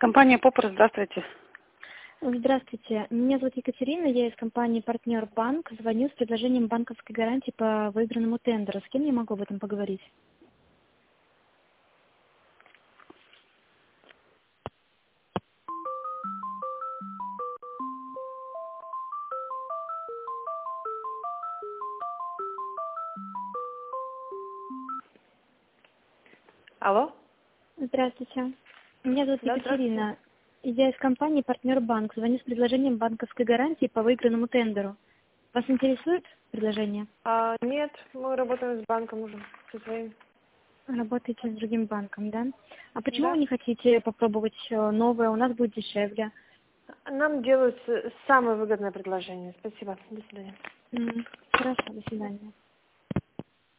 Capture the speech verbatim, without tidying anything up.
Компания Поппер, здравствуйте. Здравствуйте. Меня зовут Екатерина, я из компании «Партнер Банк». Звоню с предложением банковской гарантии по выигранному тендеру. С кем я могу об этом поговорить? Алло? Здравствуйте. Меня зовут Да, Екатерина. Я из компании «Партнер Банк». Звоню с предложением банковской гарантии по выигранному тендеру. Вас интересует предложение? А, нет, мы работаем с банком уже, со своим. Работаете с другим банком, да? А почему Да. вы не хотите попробовать э, новое? У нас будет дешевле. Нам делают с- самое выгодное предложение. Спасибо. До свидания. М, Хорошо, до свидания.